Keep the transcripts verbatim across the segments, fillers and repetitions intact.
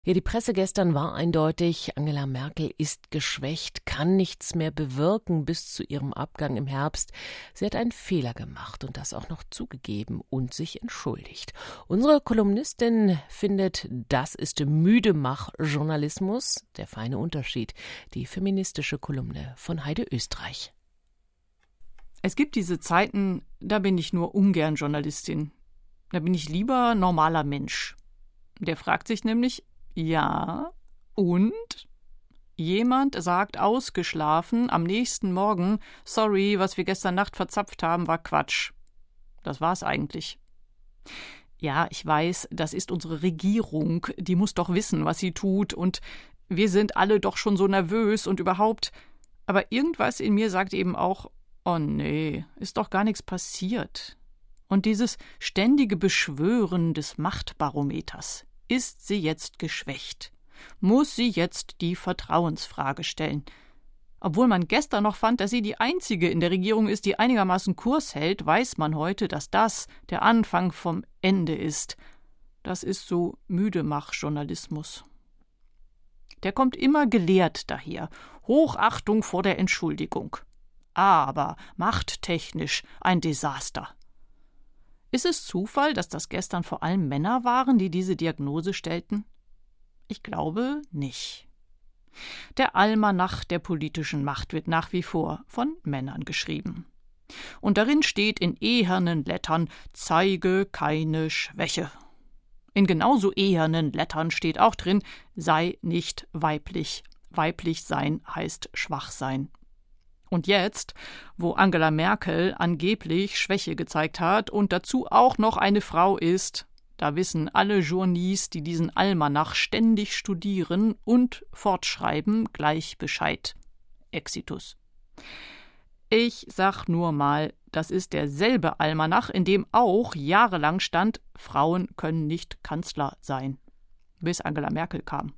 Ja, die Presse gestern war eindeutig, Angela Merkel ist geschwächt, kann nichts mehr bewirken bis zu ihrem Abgang im Herbst. Sie hat einen Fehler gemacht und das auch noch zugegeben und sich entschuldigt. Unsere Kolumnistin findet, das ist Müdemach-Journalismus, der feine Unterschied, die feministische Kolumne von Heide Österreich. Es gibt diese Zeiten, da bin ich nur ungern Journalistin. Da bin ich lieber normaler Mensch. Der fragt sich nämlich, ja, und? Jemand sagt ausgeschlafen am nächsten Morgen, sorry, was wir gestern Nacht verzapft haben, war Quatsch. Das war's eigentlich. Ja, ich weiß, das ist unsere Regierung, die muss doch wissen, was sie tut, und wir sind alle doch schon so nervös und überhaupt. Aber irgendwas in mir sagt eben auch, oh nee, ist doch gar nichts passiert. Und dieses ständige Beschwören des Machtbarometers. Ist sie jetzt geschwächt? Muss sie jetzt die Vertrauensfrage stellen? Obwohl man gestern noch fand, dass sie die Einzige in der Regierung ist, die einigermaßen Kurs hält, weiß man heute, dass das der Anfang vom Ende ist. Das ist so Müdemach-Journalismus. Der kommt immer gelehrt daher. Hochachtung vor der Entschuldigung. Aber machttechnisch ein Desaster. Ist es Zufall, dass das gestern vor allem Männer waren, die diese Diagnose stellten? Ich glaube nicht. Der Almanach der politischen Macht wird nach wie vor von Männern geschrieben. Und darin steht in ehernen Lettern, zeige keine Schwäche. In genauso ehernen Lettern steht auch drin, sei nicht weiblich. Weiblich sein heißt schwach sein. Und jetzt, wo Angela Merkel angeblich Schwäche gezeigt hat und dazu auch noch eine Frau ist, da wissen alle Journies, die diesen Almanach ständig studieren und fortschreiben, gleich Bescheid. Exitus. Ich sag nur mal, das ist derselbe Almanach, in dem auch jahrelang stand, Frauen können nicht Kanzler sein, bis Angela Merkel kam.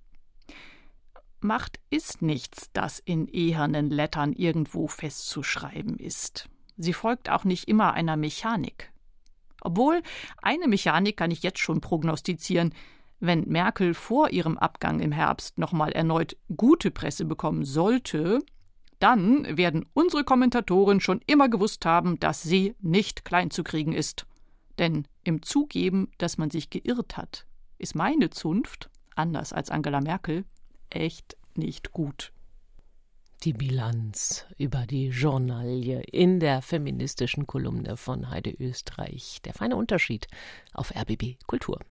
Macht ist nichts, das in ehernen Lettern irgendwo festzuschreiben ist. Sie folgt auch nicht immer einer Mechanik. Obwohl, eine Mechanik kann ich jetzt schon prognostizieren. Wenn Merkel vor ihrem Abgang im Herbst nochmal erneut gute Presse bekommen sollte, dann werden unsere Kommentatoren schon immer gewusst haben, dass sie nicht klein zu kriegen ist. Denn im Zugeben, dass man sich geirrt hat, ist meine Zunft, anders als Angela Merkel, echt nicht gut. Die Bilanz über die Journalie in der feministischen Kolumne von Heide Österreich. Der feine Unterschied auf R B B Kultur.